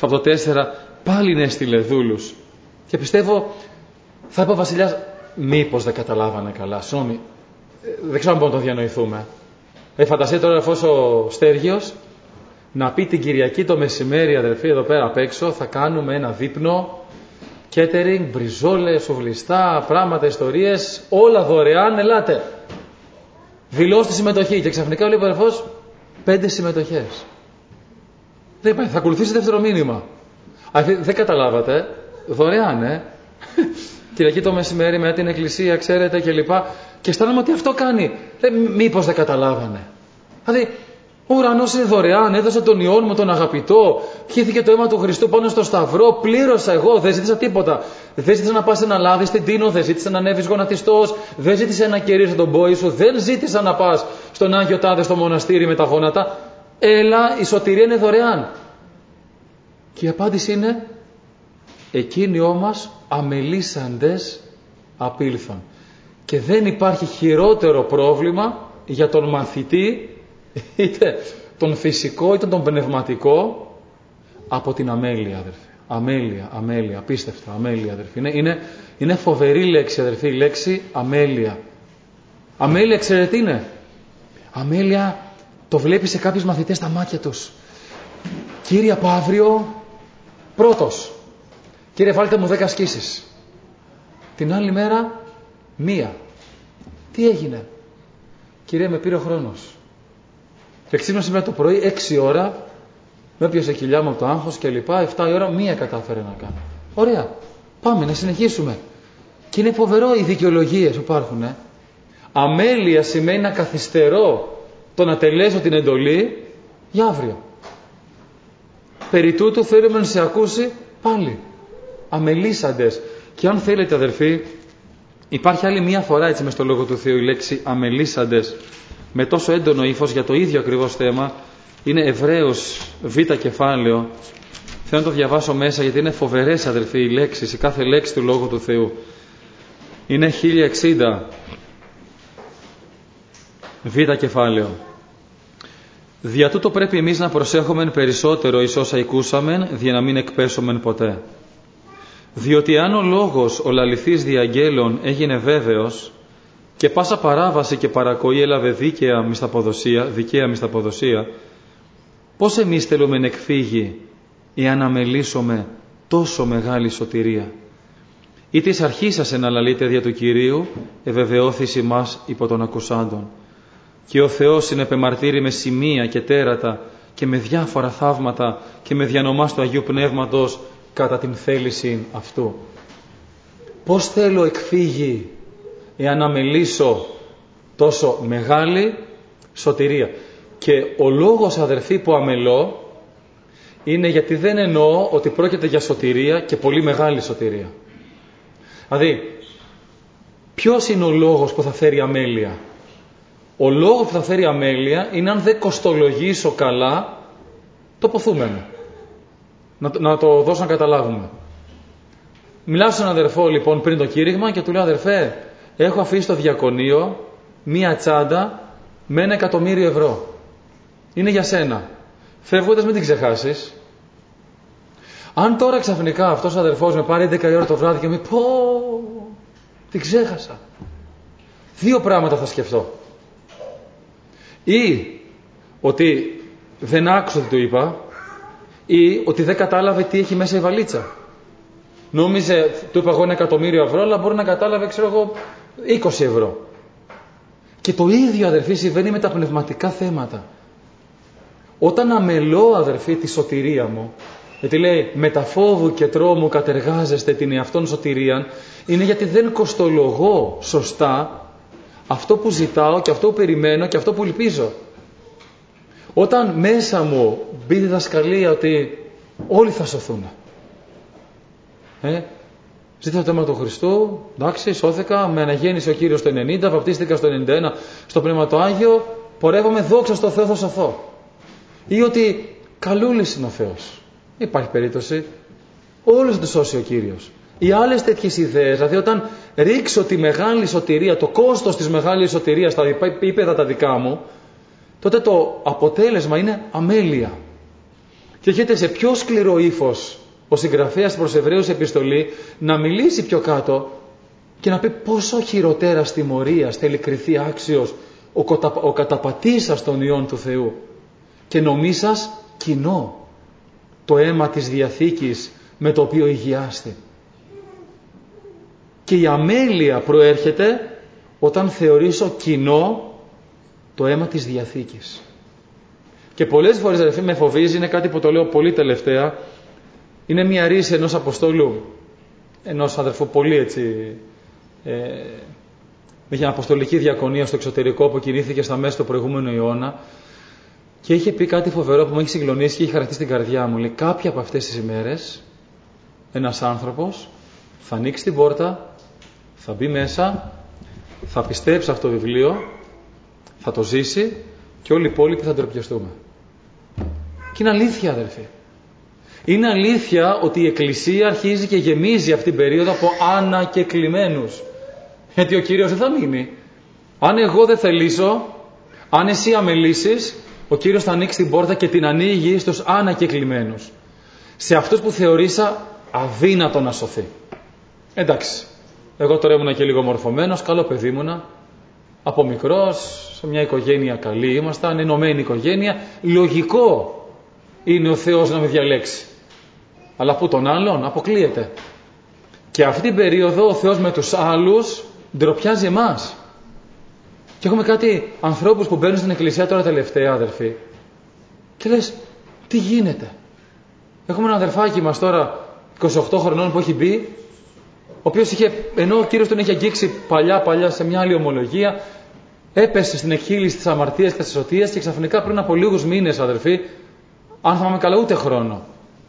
από το 4 πάλι έστειλε δούλους. Και πιστεύω, θα είπε ο βασιλιάς, μήπως δεν καταλάβανε καλά, συγγνώμη, δεν ξέρω αν μπορούμε να το διανοηθούμε. Φανταστείτε τώρα εφόσον ο Στέργιος να πει την Κυριακή το μεσημέρι, αδερφοί, εδώ πέρα απ' έξω θα κάνουμε ένα δείπνο, catering, μπριζόλες, σουβλιστά, πράγματα, ιστορίες, όλα δωρεάν, ελάτε. Δηλώστε συμμετοχή. Και ξαφνικά λέει ο αδερφός 5 συμμετοχές. Δεν υπάρχει, θα ακολουθήσει δεύτερο μήνυμα. Δεν καταλάβατε, δωρεάν, Κυριακή το μεσημέρι μετά την εκκλησία, ξέρετε, κλπ. Και αισθάνομαι ότι αυτό κάνει. Μήπως δεν καταλάβανε. Δηλαδή, ο ουρανός είναι δωρεάν, έδωσε τον Υιόν μου τον αγαπητό, χύθηκε το αίμα του Χριστού πάνω στο σταυρό, πλήρωσα εγώ, δεν ζήτησα τίποτα. Δεν ζήτησα να πας σε ένα λάδι στην Τίνο, δεν ζήτησα να ανέβεις γονατιστός, δεν ζήτησα να κερδίσεις τον πόη σου, δεν ζήτησα να πας στον Άγιο Τάδε στο μοναστήρι με τα γόνατα. Έλα, η σωτηρία είναι δωρεάν. Και η απάντηση είναι, εκείνοι όμως αμελήσαντες απήλθαν. Και δεν υπάρχει χειρότερο πρόβλημα για τον μαθητή, είτε τον φυσικό είτε τον πνευματικό, από την αμέλεια, αδερφοί. Αμέλεια, απίστευτα, αμέλεια, αδερφοί. Είναι φοβερή λέξη, αδερφοί, η λέξη αμέλεια. Αμέλεια, ξέρετε τι είναι? Αμέλεια το βλέπει σε κάποιους μαθητές στα μάτια τους. Κύριε, από αύριο πρώτος. Κύριε, βάλτε μου 10 ασκήσεις. Την άλλη μέρα 1. Τι έγινε? Κύριε, με πήρε ο χρόνος. Και ξύπνα σήμερα το πρωί 6 ώρα, με έπιασε κοιλιά μου από το άγχος και λοιπά, 7 η ώρα 1 κατάφερε να κάνω. Ωραία, πάμε να συνεχίσουμε. Και είναι φοβερό οι δικαιολογίες που υπάρχουν. Αμέλεια σημαίνει να καθυστερώ το να τελέσω την εντολή για αύριο. Περί τούτου θέλουμε να σε ακούσει πάλι. Αμελήσαντες. Και αν θέλετε, αδερφοί, υπάρχει άλλη μία φορά έτσι μες στο Λόγο του Θεού η λέξη αμελήσαντες με τόσο έντονο ύφος για το ίδιο ακριβώς θέμα. Είναι Εβραίος Β κεφάλαιο. Θέλω να το διαβάσω μέσα γιατί είναι φοβερές, αδερφοί, οι λέξεις, η κάθε λέξη του Λόγου του Θεού. Είναι 1060 Β κεφάλαιο. Δια τούτο πρέπει εμείς να προσέχομεν περισσότερο εις όσα ακούσαμεν, δια να μην εκπέσομεν ποτέ. Διότι αν ο λόγος ο λαληθής δι' αγγέλων έγινε βέβαιος και πάσα παράβαση και παρακοή έλαβε δικαία μισθαποδοσία, πώς εμείς θέλουμε να εκφύγει εάν αμελήσουμε τόσο μεγάλη σωτηρία? Ή της αρχήσας εναλλαλείται δια του Κυρίου, ευεβαιώθηση μας υπό των ακουσάντων. Και ο Θεός συνεπεμαρτύρει με σημεία και τέρατα και με διάφορα θαύματα και με διανομάς του Αγίου Πνεύματος κατά την θέληση αυτού. Πώς θέλω εκφύγει εάν αμελήσω τόσο μεγάλη σωτηρία? Και ο λόγος, αδερφοί, που αμελώ είναι γιατί δεν εννοώ ότι πρόκειται για σωτηρία και πολύ μεγάλη σωτηρία. Δηλαδή, ποιος είναι ο λόγος που θα φέρει αμέλεια? Ο λόγος που θα φέρει αμέλεια είναι αν δεν κοστολογήσω καλά το ποθούμενο. Να το δώσω να καταλάβουμε. Μιλάω σε έναν αδερφό λοιπόν πριν το κήρυγμα και του λέω, αδερφέ, έχω αφήσει στο διακονείο μία τσάντα με 1.000.000 ευρώ. Είναι για σένα. Φεύγοντας μην την ξεχάσεις. Αν τώρα ξαφνικά αυτός ο αδερφός με πάρει 11 ώρα το βράδυ και μου πει, πω, την ξέχασα. 2 πράγματα θα σκεφτώ. Ή ότι δεν άκουσα τι του είπα, ή ότι δεν κατάλαβε τι έχει μέσα η βαλίτσα. Νόμιζε, του είπα εγώ 1.000.000 ευρώ, αλλά μπορεί να κατάλαβε, ξέρω εγώ, 20 ευρώ. Και το ίδιο, αδερφοί, συμβαίνει με τα πνευματικά θέματα. Όταν αμελώ, αδερφοί, τη σωτηρία μου, γιατί λέει με τα φόβου και τρόμου κατεργάζεστε την εαυτόν σωτηρίαν, είναι γιατί δεν κοστολογώ σωστά αυτό που ζητάω και αυτό που περιμένω και αυτό που ελπίζω. Όταν μέσα μου μπει τη διδασκαλία ότι όλοι θα σωθούν. Ζήτησα το αίμα του Χριστού, εντάξει, σώθηκα, με αναγέννησε ο Κύριος το 90, βαπτίστηκα στο 91 στο Πνεύμα το Άγιο, πορεύομαι, δόξα στο Θεό θα σωθώ. Ή ότι καλούλης είναι ο Θεός. Υπάρχει περίπτωση, όλους θα τους σώσει ο Κύριος. Ή άλλες τέτοιες ιδέες, δηλαδή όταν ρίξω τη μεγάλη σωτηρία, το κόστος της μεγάλης σωτηρίας στα επίπεδα τα δικά μου, τότε το αποτέλεσμα είναι αμέλεια. Και έρχεται σε πιο σκληρό ύφος ο συγγραφέας προς Εβραίους επιστολή να μιλήσει πιο κάτω και να πει πόσο χειροτέρας τιμωρίας θέλει κριθεί άξιος ο καταπατήσας των ιών του Θεού και νομίσας κοινό το αίμα της Διαθήκης με το οποίο υγιάστε. Και η αμέλεια προέρχεται όταν θεωρήσω κοινό το αίμα της Διαθήκης. Και πολλές φορές, αδελφοί, με φοβίζει, είναι κάτι που το λέω πολύ τελευταία, είναι μια ρίση ενός Αποστόλου, ενός αδελφού πολύ έτσι, είχε αποστολική διακονία στο εξωτερικό που κινήθηκε στα μέσα του προηγούμενου αιώνα και είχε πει κάτι φοβερό που μου έχει συγκλονίσει και έχει χαρακτήσει την καρδιά μου. Λέει, κάποια από αυτές τις ημέρες ένας άνθρωπος θα ανοίξει την πόρτα, θα μπει μέσα, θα πιστέψει αυτό το βιβλίο, θα το ζήσει και όλοι οι υπόλοιποι θα ντροπιαστούμε. Και είναι αλήθεια, αδελφοί. Είναι αλήθεια ότι η Εκκλησία αρχίζει και γεμίζει αυτή την περίοδο από ανακεκλημένους. Γιατί ο Κύριος δεν θα μείνει. Αν εγώ δεν θελήσω, αν εσύ αμελήσεις, ο Κύριος θα ανοίξει την πόρτα και την ανοίγει στους ανακεκλημένους. Σε αυτούς που θεωρήσα αδύνατο να σωθεί. Εντάξει, εγώ τώρα ήμουνα και λίγο μορφωμένος, καλό παιδί ήμουνα, από μικρός, σε μια οικογένεια καλή ήμασταν, ενωμένη οικογένεια, λογικό είναι ο Θεός να με διαλέξει. Αλλά που τον άλλον αποκλείεται. Και αυτή την περίοδο ο Θεός με τους άλλους ντροπιάζει εμάς. Και έχουμε κάτι ανθρώπους που μπαίνουν στην εκκλησία τώρα τελευταία, αδερφοί. Και λες, τι γίνεται. Έχουμε ένα αδερφάκι μας τώρα 28 χρονών που έχει μπει, ο οποίος είχε, ενώ ο Κύριος τον είχε αγγίξει παλιά σε μια άλλη ομολογία, έπεσε στην εκχείληση της αμαρτίας και της σωτίας και ξαφνικά πριν από λίγους μήνες, αδερφοί, αν θυμάμαι καλά ούτε χρόνο,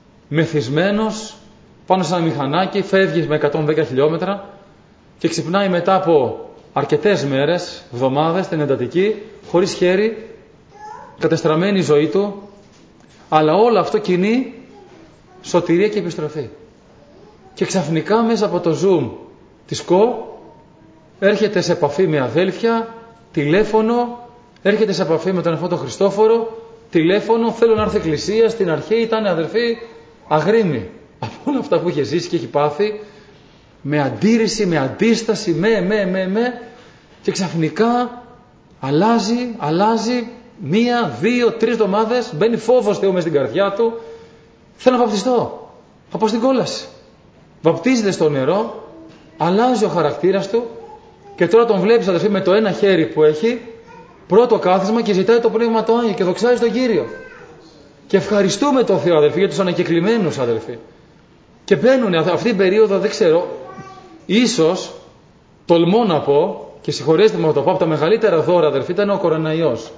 μεθυσμένος πάνω σε ένα μηχανάκι, φεύγει με 110 χιλιόμετρα και ξυπνάει μετά από αρκετές μέρες, εβδομάδες, την εντατική, χωρίς χέρι, κατεστραμμένη η ζωή του, αλλά όλο αυτό κινεί σωτηρία και επιστροφή. Και ξαφνικά μέσα από το Zoom της ΚΟ έρχεται σε επαφή με αδέλφια, τηλέφωνο, έρχεται σε επαφή με τον εφό τον Χριστόφορο, τηλέφωνο, θέλω να έρθει εκκλησία. Στην αρχή ήταν, αδελφοί, αγρίμη από όλα αυτά που είχε ζήσει και έχει πάθει, με αντίρρηση, με αντίσταση, και ξαφνικά αλλάζει 1, 2, 3 εβδομάδες, μπαίνει φόβος Θεού μες στην καρδιά του, θέλω να βαπτιστώ, θα πάω στην κόλαση. Βαπτίζεται στο νερό, αλλάζει ο χαρακτήρας του και τώρα τον βλέπεις, αδελφοί, με το ένα χέρι που έχει, πρώτο κάθισμα και ζητάει το Πνεύμα το Άγιο και δοξάζει τον Κύριο. Και ευχαριστούμε τον Θεό, αδελφοί, για τους ανακεκλημένους, αδελφοί. Και μπαίνουν αυτή την περίοδο, δεν ξέρω, ίσως, τολμώ να πω, και συγχωρέστε με να το πω, από τα μεγαλύτερα δώρα, αδελφοί, ήταν ο κοροναϊός.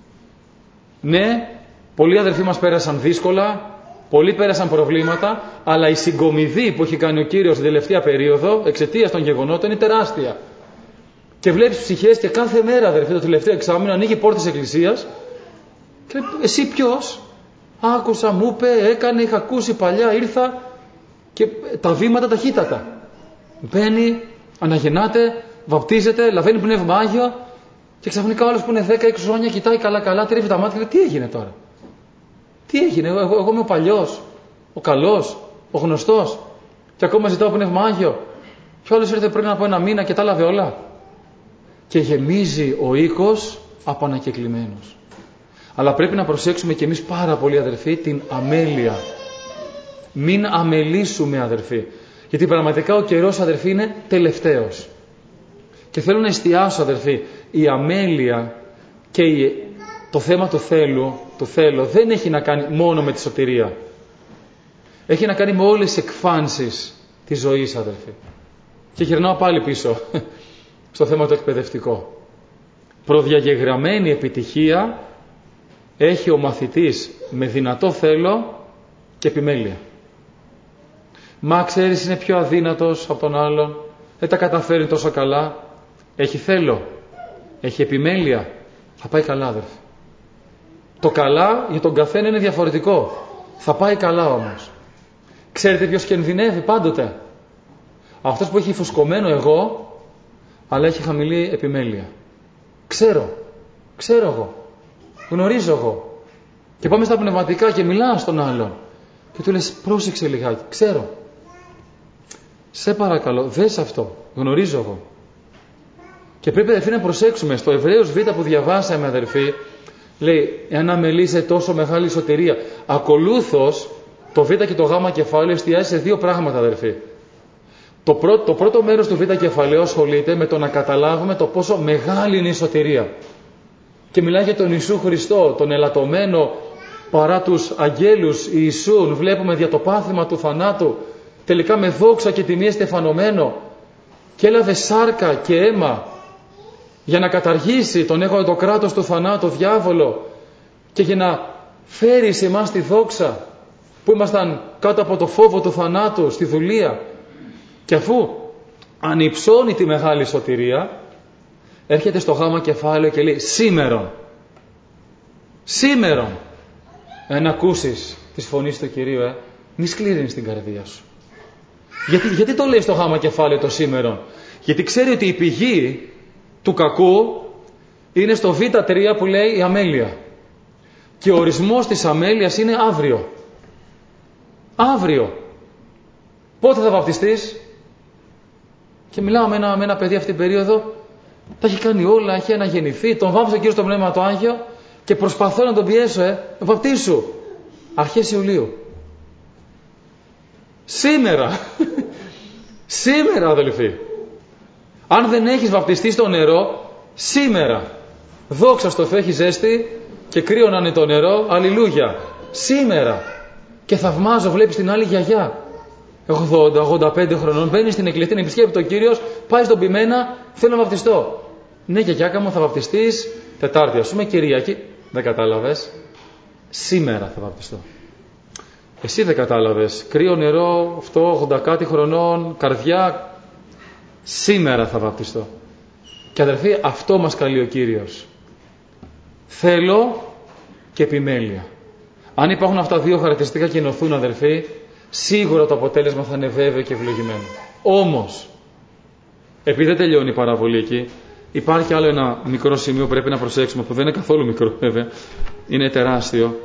Ναι, πολλοί αδελφοί μας πέρασαν δύσκολα, πολλοί πέρασαν προβλήματα, αλλά η συγκομιδή που έχει κάνει ο Κύριος την τελευταία περίοδο, εξαιτίας των γεγονότων, είναι τεράστια. Και βλέπεις ψυχές και κάθε μέρα, αδελφοί, το τελευταίο εξάμηνο ανοίγει πόρτες της εκκλησίας και λέει, εσύ ποιος? Άκουσα, μου είπε, έκανε, είχα ακούσει παλιά, ήρθα, και τα βήματα ταχύτατα. Μπαίνει, αναγεννάται, βαπτίζεται, λαβαίνει Πνεύμα Άγιο και ξαφνικά όλος που είναι 10-20 χρόνια κοιτάει καλά, τρίβει τα μάτια και λέει, τι έγινε τώρα? Τι έγινε, εγώ είμαι ο παλιός, ο καλός, ο γνωστός και ακόμα ζητάω Πνεύμα Άγιο. Και όλος ήρθε πριν από 1 μήνα και τα λάβε όλα. Και γεμίζει ο οίκος από ανακεκλημένους. Αλλά πρέπει να προσέξουμε κι εμείς πάρα πολύ, αδελφοί, την αμέλεια. Μην αμελήσουμε, αδελφοί. Γιατί πραγματικά ο καιρός, αδελφοί, είναι τελευταίος. Και θέλω να εστιάσω, αδελφοί, η αμέλεια και το θέμα του θέλω δεν έχει να κάνει μόνο με τη σωτηρία. Έχει να κάνει με όλες τις εκφάνσεις της ζωής, αδελφοί. Και γυρνάω πάλι πίσω στο θέμα το εκπαιδευτικό. Προδιαγεγραμμένη επιτυχία έχει ο μαθητής με δυνατό θέλω και επιμέλεια. Μα ξέρεις, είναι πιο αδύνατος από τον άλλον, δεν τα καταφέρει τόσο καλά. Έχει θέλω, έχει επιμέλεια, θα πάει καλά, αδερφέ. Το καλά για τον καθένα είναι διαφορετικό, θα πάει καλά όμως. Ξέρετε ποιος κινδυνεύει πάντοτε? Αυτός που έχει φουσκωμένο εγώ, αλλά έχει χαμηλή επιμέλεια. Ξέρω εγώ, γνωρίζω εγώ. Και πάμε στα πνευματικά και μιλάς στον άλλον. Και του λες, πρόσεξε λιγάκι, ξέρω. Σε παρακαλώ, δες αυτό, γνωρίζω εγώ. Και πρέπει αδερφοί να προσέξουμε. Στο Εβραίους Β που διαβάσαμε αδερφοί, λέει, εάν αμελείσαι τόσο μεγάλη σωτηρία. Ακολούθως, το Β και το Γ κεφάλαιο εστιάζει σε δύο πράγματα αδερφοί. Το πρώτο μέρος του Β κεφαλαίου ασχολείται με το να καταλάβουμε το πόσο μεγάλη είναι η σωτηρία. Και μιλάει για τον Ιησού Χριστό, τον ελαττωμένο παρά τους αγγέλους Ιησούν. Βλέπουμε δια το πάθημα του θανάτου, τελικά με δόξα και τιμή στεφανωμένο, και έλαβε σάρκα και αίμα για να καταργήσει τον έγω το κράτος του θανάτου, διάβολο, και για να φέρει σε εμάς τη δόξα που ήμασταν κάτω από το φόβο του θανάτου, στη δουλεία. Και αφού ανυψώνει τη μεγάλη σωτηρία, έρχεται στο Γ κεφάλαιο και λέει, σήμερον, αν ακούσεις της φωνής του Κυρίου, μη σκληρύνεις την καρδία σου. Γιατί το λέει στο Γ κεφάλαιο το σήμερον? Γιατί ξέρει ότι η πηγή του κακού είναι στο Β3 που λέει η αμέλεια. Και ο ορισμός της αμέλειας είναι αύριο. Αύριο. Πότε θα βαπτιστείς? Και μιλάω με ένα παιδί αυτή την περίοδο, τα έχει κάνει όλα, έχει αναγεννηθεί, τον βάψε ο Κύριος στο Πνεύμα το Άγιο και προσπαθώ να τον πιέσω, βαπτίσου. Αρχές Ιουλίου. Σήμερα αδελφοί, αν δεν έχεις βαπτιστεί στο νερό, σήμερα, δόξα στο Θεό, έχει ζέστη και κρύο να είναι το νερό, αλληλούια, σήμερα. Και θαυμάζω, βλέπεις την άλλη γιαγιά, 80-85 χρονών, μπαίνει στην εκκλησία, την επισκέπτεται ο Κύριος, πάει στον ποιμένα, θέλω να βαπτιστώ. Ναι, γιαγιάκα μου, θα βαπτιστείς Τετάρτη, ας πούμε, Κυριακή. Δεν κατάλαβες? Σήμερα θα βαπτιστώ. Εσύ δεν κατάλαβες? Κρύο νερό, αυτό, 80 κάτι χρονών, καρδιά. Σήμερα θα βαπτιστώ. Και αδερφοί, αυτό μας καλεί ο Κύριος. Θέλω και επιμέλεια. Αν υπάρχουν αυτά δύο χαρακτηριστικά και ενωθούν αδερφοί, σίγουρα το αποτέλεσμα θα είναι βέβαιο και ευλογημένο. Όμως, επειδή δεν τελειώνει η παραβολή εκεί, υπάρχει άλλο ένα μικρό σημείο που πρέπει να προσέξουμε, που δεν είναι καθόλου μικρό βέβαια, είναι τεράστιο.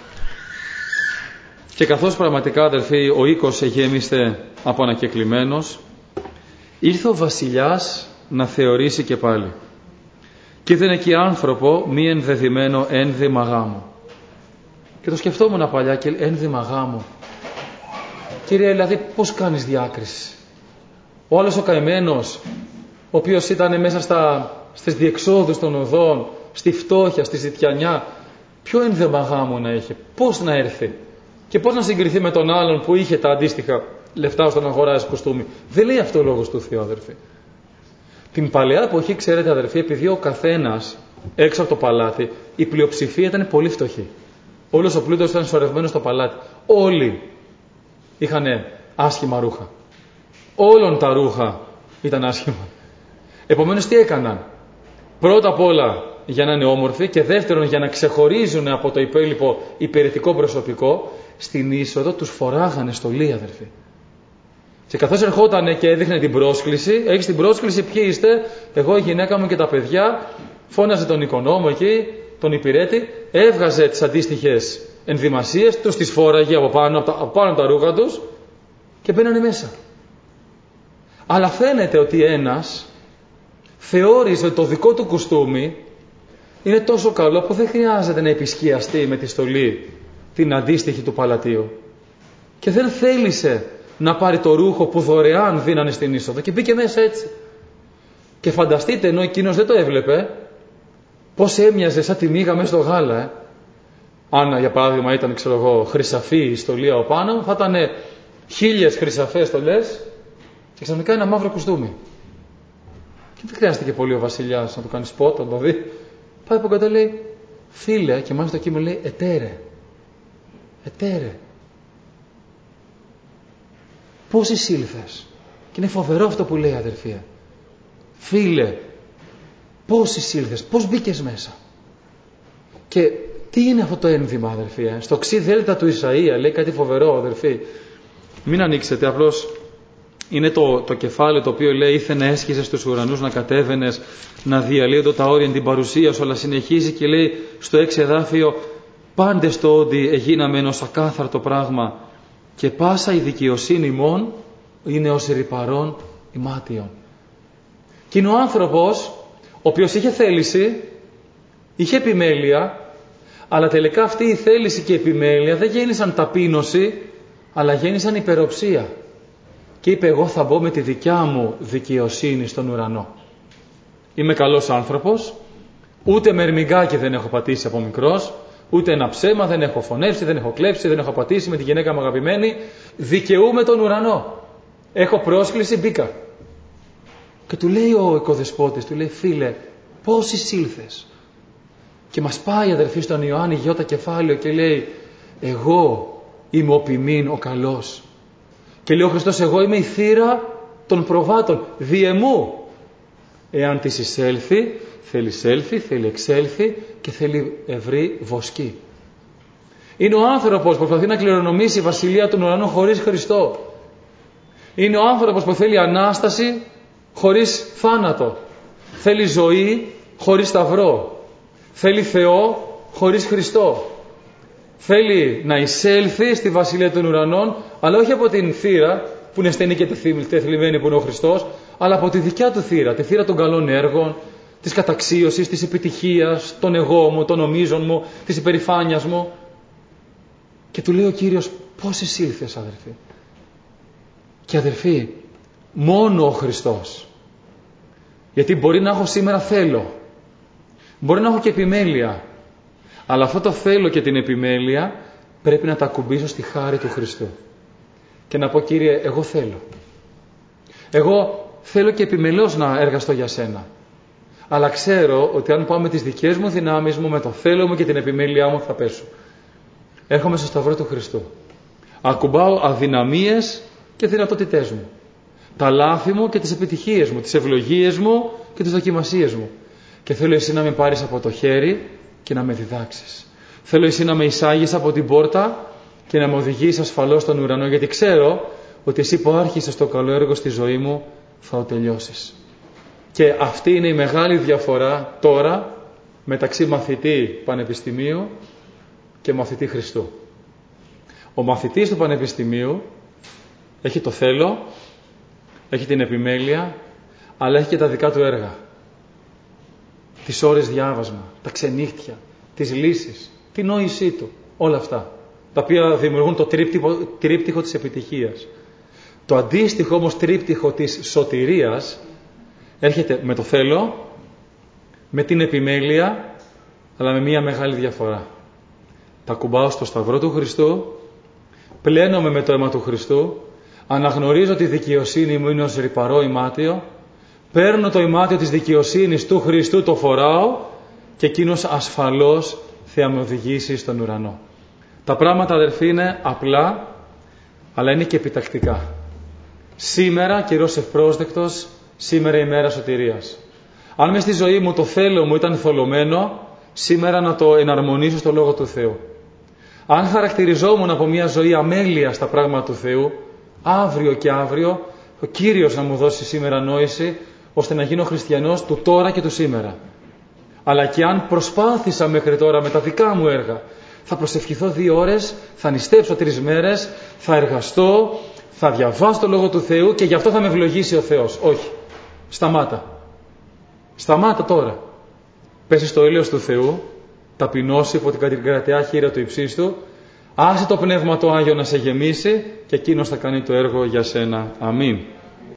Και καθώς πραγματικά αδερφοί ο οίκος εγέμιστε από ανακεκλημένος, ήρθε ο βασιλιάς να θεωρήσει και πάλι. Και είδε εκεί άνθρωπο μη ενδεδειμένο ένδυμα γάμου. Και το σκεφτόμουν παλιά και ένδυμα γάμου. Κύριε, δηλαδή πώς κάνεις διάκριση? Ο άλλος ο καημένος, ο οποίος ήταν μέσα στις διεξόδους των οδών, στη φτώχεια, στη ζητιανιά, ποιο ένδυμα γάμου να είχε, πώς να έρθει και πώς να συγκριθεί με τον άλλον που είχε τα αντίστοιχα λεφτά ώστε να αγοράζει κοστούμι? Δεν λέει αυτό ο λόγος του Θεού, αδερφοί. Την παλαιά εποχή, ξέρετε αδερφοί, επειδή ο καθένας έξω από το παλάτι, η πλειοψηφία ήταν πολύ φτωχή. Όλος ο πλούτος ήταν σωρευμένος στο παλάτι. Όλοι είχαν άσχημα ρούχα. Όλων τα ρούχα ήταν άσχημα. Επομένως τι έκαναν? Πρώτα απ' όλα για να είναι όμορφοι και δεύτερον για να ξεχωρίζουν από το υπόλοιπο υπηρετικό προσωπικό, στην είσοδο τους φοράγανε στολή, αδερφοί. Και καθώς ερχόταν και έδειχνε την πρόσκληση, έχεις την πρόσκληση, ποιοι είστε? Εγώ, η γυναίκα μου και τα παιδιά. Φώναζε τον οικονόμο εκεί, τον υπηρέτη, έβγαζε τις αντίστοιχες ενδυμασίες, τους τις φόραγε από πάνω τα ρούχα τους και μπαίνανε μέσα. Αλλά φαίνεται ότι ένας θεώρησε ότι το δικό του κουστούμι είναι τόσο καλό που δεν χρειάζεται να επισκιαστεί με τη στολή την αντίστοιχη του παλατίου. Και δεν θέλησε να πάρει το ρούχο που δωρεάν δίνανε στην είσοδο και μπήκε μέσα έτσι. Και φανταστείτε, ενώ εκείνος δεν το έβλεπε, πώς έμοιαζε σαν τη μύγα μέσα στο γάλα. Αν για παράδειγμα ήταν, ξέρω εγώ, χρυσαφή η στολή από πάνω, θα ήταν 1000 χρυσαφές στολές και ξαφνικά ένα μαύρο κουστούμι. Και δεν χρειάζεται και πολύ ο βασιλιάς να του κάνει σπότ, να το δει. Πάει από κάτω, λέει, φίλε, και μάλιστα εκεί μου λέει, ετέρε. Πώς εισήλθες? Και είναι φοβερό αυτό που λέει, αδερφία. Φίλε, πώς εισήλθες, πώς μπήκες μέσα? Και τι είναι αυτό το ένδυμα, αδερφία? Στο ξι δέλτα του Ισαΐα λέει κάτι φοβερό, αδερφοί. Μην ανοίξετε, απλώς είναι το κεφάλαιο το οποίο λέει, ήθε να έσχιζες στους ουρανούς, να κατέβαινες, να διαλύονται τα όρια την παρουσία σου, αλλά συνεχίζει και λέει στο 6 εδάφιο, πάντες το ότι εγίναμεν ως ακάθαρτο πράγμα και πάσα η δικαιοσύνη ημών είναι ως ρυπαρών ημάτιον. Και είναι ο άνθρωπος ο οποίος είχε θέληση, είχε επιμέλεια, αλλά τελικά αυτή η θέληση και η επιμέλεια δεν γέννησαν ταπείνωση, αλλά γέννησαν υπεροψία. Και είπε, εγώ θα μπω με τη δικιά μου δικαιοσύνη στον ουρανό. Είμαι καλός άνθρωπος, ούτε μερμηγκάκι δεν έχω πατήσει από μικρός, ούτε ένα ψέμα δεν έχω φωνεύσει, δεν έχω κλέψει, δεν έχω πατήσει με τη γυναίκα μου αγαπημένη. Δικαιούμαι τον ουρανό. Έχω πρόσκληση, μπήκα. Και του λέει ο οικοδεσπότης, του λέει, φίλε, πώς εισήλθες? Και μας πάει αδερφή στον Ιωάννη Γιώτα κεφάλαιο και λέει, εγώ είμαι ο ποιμήν ο καλός. Και λέει ο Χριστός, εγώ είμαι η θύρα των προβάτων, διεμού. Εάν της εισέλθει, θέλει εισέλθει, θέλει εξέλθει και θέλει ευρύ βοσκή. Είναι ο άνθρωπος που προσπαθεί να κληρονομήσει η βασιλεία των ουρανών χωρίς Χριστό. Είναι ο άνθρωπος που θέλει Ανάσταση χωρίς θάνατο. Θέλει ζωή χωρίς σταυρό. Θέλει Θεό χωρίς Χριστό. Θέλει να εισέλθει στη βασιλεία των ουρανών, αλλά όχι από την θύρα που είναι στενή και τεθλιμμένη που είναι ο Χριστός, αλλά από τη δικιά του θύρα, τη θύρα των καλών έργων, της καταξίωσης, της επιτυχίας, των εγώ μου, των νομίζων μου, της υπερηφάνειας μου. Και του λέει ο Κύριος, πώς εισήλθες αδερφοί? Και αδερφοί, μόνο ο Χριστός. Γιατί μπορεί να έχω σήμερα θέλω, μπορεί να έχω και επιμέλεια, αλλά αυτό το θέλω και την επιμέλεια πρέπει να τα ακουμπήσω στη χάρη του Χριστού. Και να πω, Κύριε, εγώ θέλω. Εγώ θέλω και επιμελώς να εργαστώ για σένα. Αλλά ξέρω ότι αν πάω με τις δικές μου δυνάμεις μου, με το θέλω μου και την επιμέλειά μου, θα πέσω. Έρχομαι στο σταυρό του Χριστού. Ακουμπάω αδυναμίες και δυνατότητές μου. Τα λάθη μου και τις επιτυχίες μου, τις ευλογίες μου και τις δοκιμασίες μου. Και θέλω εσύ να με πάρεις από το χέρι και να με διδάξεις. Θέλω εσύ να με εισάγεις από την πόρτα και να με οδηγείς ασφαλώς στον ουρανό, γιατί ξέρω ότι εσύ που άρχισες το καλό έργο στη ζωή μου θα το τελειώσεις. Και αυτή είναι η μεγάλη διαφορά τώρα μεταξύ μαθητή πανεπιστημίου και μαθητή Χριστού. Ο μαθητής του πανεπιστημίου έχει το θέλω, έχει την επιμέλεια, αλλά έχει και τα δικά του έργα. Τις ώρες διάβασμα, τα ξενύχτια, τις λύσεις, την νόησή του, όλα αυτά, τα οποία δημιουργούν το τρίπτυχο της επιτυχίας. Το αντίστοιχο όμως τρίπτυχο της σωτηρίας έρχεται με το θέλω, με την επιμέλεια, αλλά με μία μεγάλη διαφορά. Τα κουμπάω στο σταυρό του Χριστού, πλένομαι με το αίμα του Χριστού, αναγνωρίζω τη δικαιοσύνη μου είναι ως ρυπαρό ημάτιο, παίρνω το ημάτιο της δικαιοσύνης του Χριστού, το φοράω και εκείνος ασφαλώς θα με οδηγήσει στον ουρανό. Τα πράγματα αδερφοί είναι απλά, αλλά είναι και επιτακτικά. Σήμερα, καιρός ευπρόσδεκτος, σήμερα η μέρα σωτηρίας. Αν μες στη ζωή μου το θέλω μου ήταν θολωμένο, σήμερα να το εναρμονίσω στο Λόγο του Θεού. Αν χαρακτηριζόμουν από μια ζωή αμέλεια στα πράγματα του Θεού, αύριο και αύριο, ο Κύριος να μου δώσει σήμερα νόηση, ώστε να γίνω χριστιανός του τώρα και του σήμερα. Αλλά και αν προσπάθησα μέχρι τώρα με τα δικά μου έργα, θα προσευχηθώ 2 ώρες, θα νηστέψω 3 μέρες, θα εργαστώ, θα διαβάσω το Λόγο του Θεού και γι' αυτό θα με ευλογήσει ο Θεός. Όχι. Σταμάτα. Σταμάτα τώρα. Πέσει στο έλεος του Θεού, ταπεινώσει υπό την κρατεά χείρα του υψίστου, άσε το Πνεύμα το Άγιο να σε γεμίσει και εκείνος θα κάνει το έργο για σένα. Αμήν.